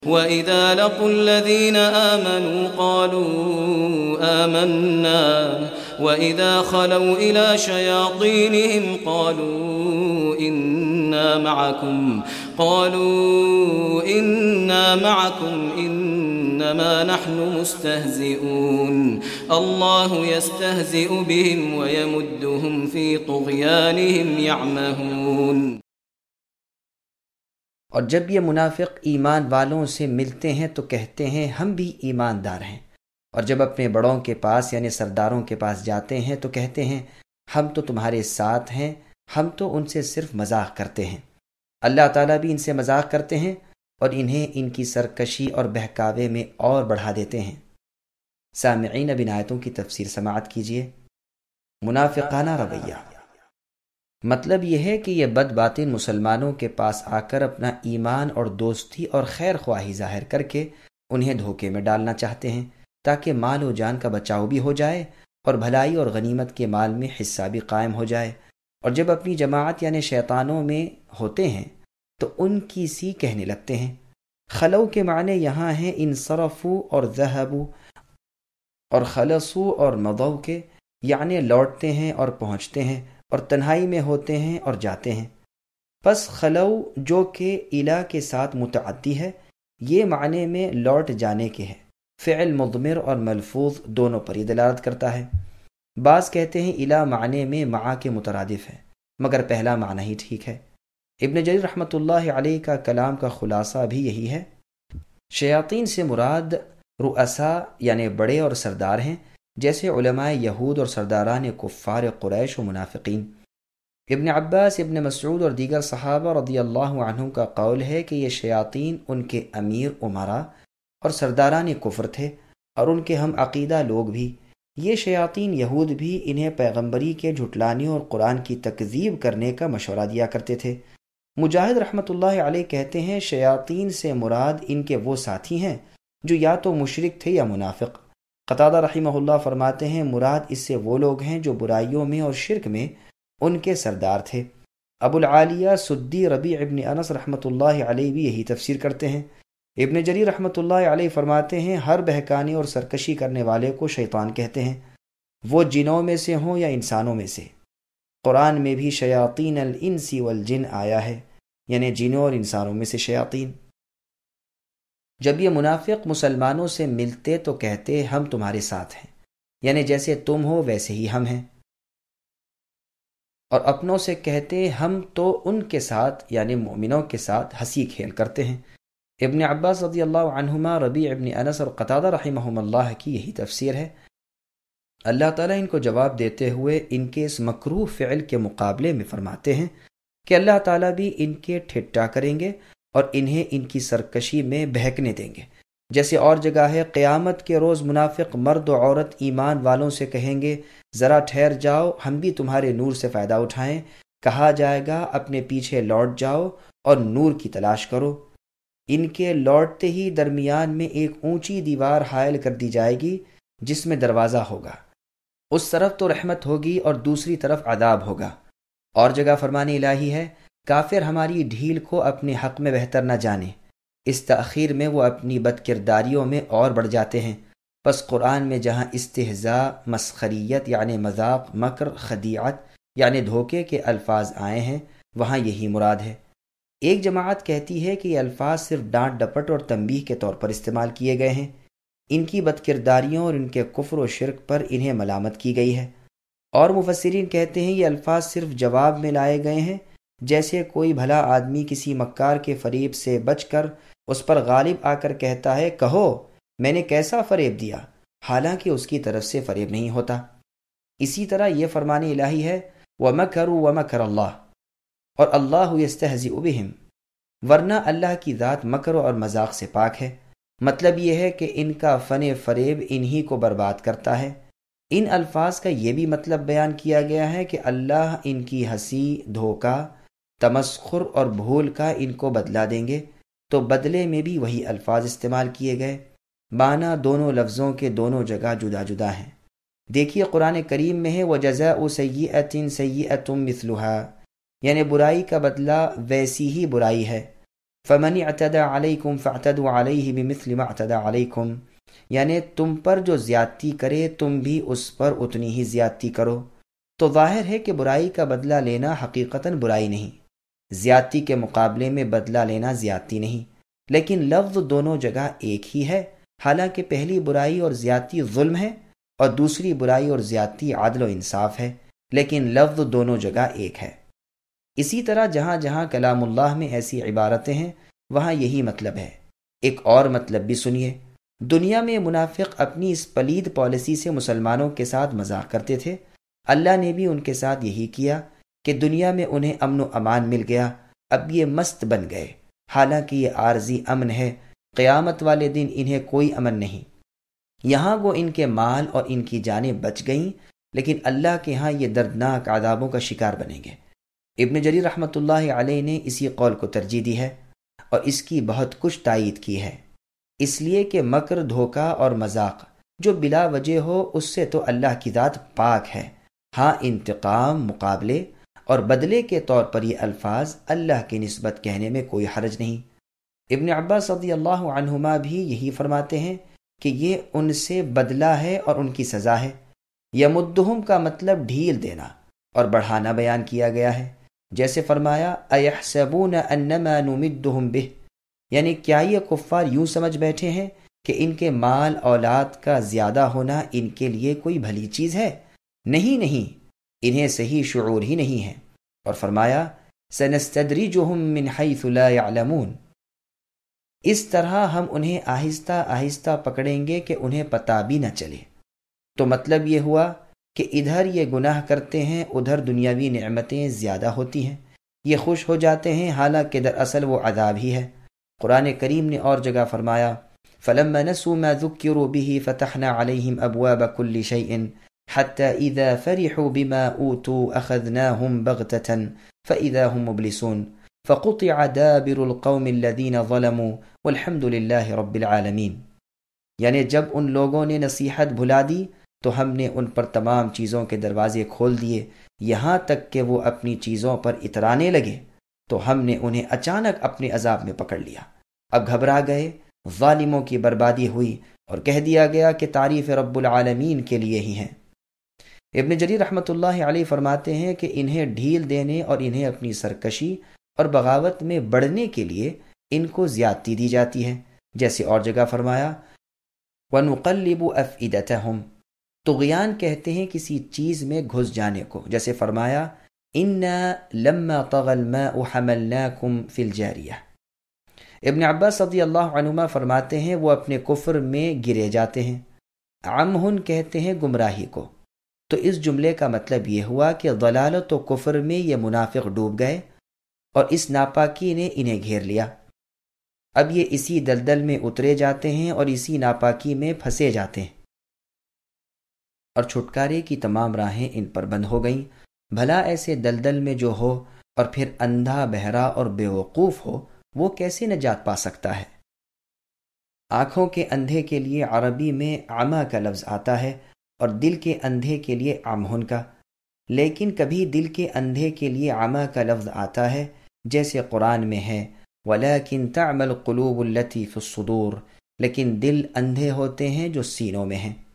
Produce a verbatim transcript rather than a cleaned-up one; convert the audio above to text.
وَإِذَا لَقُوا الَّذِينَ آمَنُوا قَالُوا آمَنَّا وَإِذَا خَلَوْا إِلَى شَيَاطِينِهِمْ قَالُوا إِنَّا مَعَكُمْ قَالُوا إِنَّا مَعَكُمْ إِنَّمَا نَحْنُ مُسْتَهْزِئُونَ اللَّهُ يَسْتَهْزِئُ بِهِمْ وَيَمُدُّهُمْ فِي طُغْيَانِهِمْ يَعْمَهُونَ۔ اور جب یہ منافق ایمان والوں سے ملتے ہیں تو کہتے ہیں ہم بھی ایماندار ہیں، اور جب اپنے بڑوں کے پاس یعنی سرداروں کے پاس جاتے ہیں تو کہتے ہیں ہم تو تمہارے ساتھ ہیں، ہم تو ان سے صرف مذاق کرتے ہیں۔ اللہ تعالیٰ بھی ان سے مذاق کرتے ہیں اور انہیں ان کی سرکشی اور بہکاوے میں اور بڑھا دیتے ہیں۔ سامعین، اب ان آیتوں کی تفسیر سماعت کیجیے۔ منافقانہ رویہ، مطلب یہ ہے کہ یہ بد باطن مسلمانوں کے پاس آ کر اپنا ایمان اور دوستی اور خیر خواہی ظاہر کر کے انہیں دھوکے میں ڈالنا چاہتے ہیں تاکہ مال و جان کا بچاؤ بھی ہو جائے اور بھلائی اور غنیمت کے مال میں حصہ بھی قائم ہو جائے، اور جب اپنی جماعت یعنی شیطانوں میں ہوتے ہیں تو ان کی سی کہنے لگتے ہیں۔ خلو کے معنی یہاں ہیں انصرفو اور ذہبو، اور خلصو اور مضو کے یعنی لوٹتے ہیں اور پہنچتے ہیں اور تنہائی میں ہوتے ہیں اور جاتے ہیں۔ پس خلو جو کہ الا کے ساتھ متعدی ہے، یہ معنی میں لوٹ جانے کے ہے، فعل مضمر اور ملفوظ دونوں پر ہی دلالت کرتا ہے۔ بعض کہتے ہیں الا معنی میں مع کے مترادف ہے، مگر پہلا معنی ہی ٹھیک ہے۔ ابن جریر رحمۃ اللہ علیہ کا کلام کا خلاصہ بھی یہی ہے۔ شیاطین سے مراد رؤساء یعنی بڑے اور سردار ہیں، جیسے علماء یہود اور سرداران کفار قریش و منافقین۔ ابن عباس، ابن مسعود اور دیگر صحابہ رضی اللہ عنہ کا قول ہے کہ یہ شیاطین ان کے امیر امراء اور سرداران کفر تھے، اور ان کے ہم عقیدہ لوگ بھی۔ یہ شیاطین یہود بھی انہیں پیغمبری کے جھٹلانے اور قرآن کی تکذیب کرنے کا مشورہ دیا کرتے تھے۔ مجاہد رحمۃ اللہ علیہ کہتے ہیں شیاطین سے مراد ان کے وہ ساتھی ہیں جو یا تو مشرک تھے یا منافق۔ قتادہ رحمہ اللہ فرماتے ہیں مراد اس سے وہ لوگ ہیں جو برائیوں میں اور شرک میں ان کے سردار تھے۔ ابو العالیہ سدی ربیع ابن انس رحمۃ اللہ علیہ بھی یہی تفسیر کرتے ہیں۔ ابن جریر رحمۃ اللہ علیہ فرماتے ہیں ہر بہکانے اور سرکشی کرنے والے کو شیطان کہتے ہیں، وہ جنوں میں سے ہوں یا انسانوں میں سے۔ قرآن میں بھی شیاطین الانس والجن آیا ہے، یعنی جنوں اور انسانوں میں سے شیاطین۔ جب یہ منافق مسلمانوں سے ملتے تو کہتے ہم تمہارے ساتھ ہیں، یعنی جیسے تم ہو ویسے ہی ہم ہیں، اور اپنوں سے کہتے ہم تو ان کے ساتھ یعنی مومنوں کے ساتھ ہنسی کھیل کرتے ہیں۔ ابن عباس رضی اللہ عنہما، ربیع ابن انس اور قتادہ رحمہم اللہ کی یہی تفسیر ہے۔ اللہ تعالیٰ ان کو جواب دیتے ہوئے ان کے اس مکروہ فعل کے مقابلے میں فرماتے ہیں کہ اللہ تعالیٰ بھی ان کے ٹھٹا کریں گے اور انہیں ان کی سرکشی میں بہکنے دیں گے۔ جیسے اور جگہ ہے قیامت کے روز منافق مرد و عورت ایمان والوں سے کہیں گے ذرا ٹھہر جاؤ، ہم بھی تمہارے نور سے فائدہ اٹھائیں۔ کہا جائے گا اپنے پیچھے لوٹ جاؤ اور نور کی تلاش کرو۔ ان کے لوٹتے ہی درمیان میں ایک اونچی دیوار حائل کر دی جائے گی جس میں دروازہ ہوگا، اس طرف تو رحمت ہوگی اور دوسری طرف عذاب ہوگا۔ اور جگہ فرمان الہی ہے کافر ہماری ڈھیل کو اپنے حق میں بہتر نہ جانے، اس تأخیر میں وہ اپنی بد کرداریوں میں اور بڑھ جاتے ہیں۔ پس قرآن میں جہاں استہزاء، مسخریت یعنی مذاق، مکر، خدیعت یعنی دھوکے کے الفاظ آئے ہیں وہاں یہی مراد ہے۔ ایک جماعت کہتی ہے کہ یہ الفاظ صرف ڈانٹ ڈپٹ اور تنبیہ کے طور پر استعمال کیے گئے ہیں، ان کی بد کرداریوں اور ان کے کفر و شرک پر انہیں ملامت کی گئی ہے۔ اور مفسرین کہتے ہیں یہ الفاظ صرف جواب میں لائے گئے ہیں، جیسے کوئی بھلا آدمی کسی مکار کے فریب سے بچ کر اس پر غالب آ کر کہتا ہے کہو میں نے کیسا فریب دیا، حالانکہ اس کی طرف سے فریب نہیں ہوتا۔ اسی طرح یہ فرمان الہی ہے وَمَكَرُوا وَمَكَرَ اللَّهُ، اور اللہ یستہزئ بہم، ورنہ اللہ کی ذات مکر اور مذاق سے پاک ہے۔ مطلب یہ ہے کہ ان کا فن فریب انہی کو برباد کرتا ہے۔ ان الفاظ کا یہ بھی مطلب بیان کیا گیا ہے کہ اللہ ان کی ہنسی، دھوکہ، تمسخر اور بھول کا ان کو بدلا دیں گے، تو بدلے میں بھی وہی الفاظ استعمال کیے گئے۔ معنی دونوں لفظوں کے دونوں جگہ جدا جدا ہیں۔ دیکھیے قرآن کریم میں ہے وَجَزَاءُ سَيِّئَةٍ سَيِّئَةٌ مِثْلُهَا، یعنی برائی کا بدلہ ویسی ہی برائی ہے۔ فمن اعتدى علیکم فاعتدوا علیہ بمثل ما اعتدى علیکم، یعنی تم پر جو زیادتی کرے تم بھی اس پر اتنی ہی زیادتی کرو۔ تو ظاہر ہے کہ برائی کا بدلہ لینا حقیقتاً برائی نہیں، زیادتی کے مقابلے میں بدلہ لینا زیادتی نہیں، لیکن لفظ دونوں جگہ ایک ہی ہے، حالانکہ پہلی برائی اور زیادتی ظلم ہے اور دوسری برائی اور زیادتی عدل و انصاف ہے، لیکن لفظ دونوں جگہ ایک ہے۔ اسی طرح جہاں جہاں کلام اللہ میں ایسی عبارتیں ہیں وہاں یہی مطلب ہے۔ ایک اور مطلب بھی سنیے، دنیا میں منافق اپنی اس پلید پالیسی سے مسلمانوں کے ساتھ مذاق کرتے تھے، اللہ نے بھی ان کے ساتھ یہی کیا کہ دنیا میں انہیں امن و امان مل گیا، اب یہ مست بن گئے، حالانکہ یہ عارضی امن ہے، قیامت والے دن انہیں کوئی امن نہیں۔ یہاں وہ ان کے مال اور ان کی جانیں بچ گئیں، لیکن اللہ کے ہاں یہ دردناک عذابوں کا شکار بنیں گے۔ ابن جریر رحمۃ اللہ علیہ نے اسی قول کو ترجیح دی ہے اور اس کی بہت کچھ تائید کی ہے، اس لیے کہ مکر، دھوکہ اور مذاق جو بلا وجہ ہو اس سے تو اللہ کی ذات پاک ہے۔ ہاں انتقام، مقابلے اور بدلے کے طور پر یہ الفاظ اللہ کی نسبت کہنے میں کوئی حرج نہیں۔ ابن عباس رضی اللہ عنہما بھی یہی فرماتے ہیں کہ یہ ان سے بدلہ ہے اور ان کی سزا ہے۔ یمدہم کا مطلب ڈھیل دینا اور بڑھانا بیان کیا گیا ہے، جیسے فرمایا ایحسبون انما نمدہم بہ، یعنی کیا یہ کفار یوں سمجھ بیٹھے ہیں کہ ان کے مال اولاد کا زیادہ ہونا ان کے لیے کوئی بھلی چیز ہے؟ نہیں نہیں، انہیں صحیح شعور ہی نہیں ہے۔ اور فرمایا سنستدرجہم من حیث لا یعلمون، اس طرح ہم انہیں آہستہ آہستہ پکڑیں گے کہ انہیں پتہ بھی نہ چلے۔ تو مطلب یہ ہوا کہ ادھر یہ گناہ کرتے ہیں، ادھر دنیاوی نعمتیں زیادہ ہوتی ہیں، یہ خوش ہو جاتے ہیں، حالانکہ دراصل وہ عذاب ہی ہے۔ قرآن کریم نے اور جگہ فرمایا فَلَمَّا نَسُوا مَا ذُكِّرُوا بِهِ فَتَحْنَا عَلَيْهِمْ أَبْوَابَ كُلِّ شَيْءٍ حَتَّى إِذَا فَرِحُوا بِمَا أُوتُوا أَخَذْنَاهُمْ بَغْتَةً فَإِذَا هُمْ مُبْلِسُونَ فَقُطِعَ دَابِرُ الْقَوْمِ الَّذِينَ ظَلَمُوا وَالْحَمْدُ لِلَّهِ رَبِّ الْعَالَمِينَ، یعنی جب ان لوگوں نے نصیحت بھلا دی تو ہم نے ان پر تمام چیزوں کے دروازے کھول دیے، یہاں تک کہ وہ اپنی چیزوں پر اترانے لگے تو ہم نے انہیں اچانک اپنے عذاب میں پکڑ لیا، اب گھبرا گئے، ظالموں کی بربادی ہوئی اور کہہ دیا گیا کہ تعریف رب العالمین کے لیے ہی ہیں۔ ابن جریر رحمۃ اللہ علیہ فرماتے ہیں کہ انہیں ڈھیل دینے اور انہیں اپنی سرکشی اور بغاوت میں بڑھنے کے لیے ان کو زیادتی دی جاتی ہے، جیسے اور جگہ فرمایا وَنُقَلِّبُ أَفْئِدَتَهُمْ، طغیان کہتے ہیں کسی چیز میں گھس جانے کو، جیسے فرمایا اِنَّا لَمَّا طَغَى الْمَاءُ حَمَلْنَاكُمْ فِي الْجَارِيَةِ۔ ابن عباس رضی اللہ عنہما فرماتے ہیں وہ اپنے کفر میں گرے جاتے ہیں۔ عمہن کہتے ہیں گمراہی کو، تو اس جملے کا مطلب یہ ہوا کہ ضلالت و کفر میں یہ منافق ڈوب گئے اور اس ناپاکی نے انہیں گھیر لیا، اب یہ اسی دلدل میں اترے جاتے ہیں اور اسی ناپاکی میں پھنسے جاتے ہیں، اور چھٹکارے کی تمام راہیں ان پر بند ہو گئیں۔ بھلا ایسے دلدل میں جو ہو اور پھر اندھا، بہرا اور بے وقوف ہو، وہ کیسے نجات پا سکتا ہے؟ آنکھوں کے اندھے کے لیے عربی میں عمى کا لفظ آتا ہے اور دل کے اندھے کے لیے عمہن کا، لیکن کبھی دل کے اندھے کے لیے عمى کا لفظ آتا ہے، جیسے قرآن میں ہے وَلَكِنْ تَعْمَى الْقُلُوبُ الَّتِي فِي الصُّدُورِ، لیکن دل اندھے ہوتے ہیں جو سینوں میں ہیں۔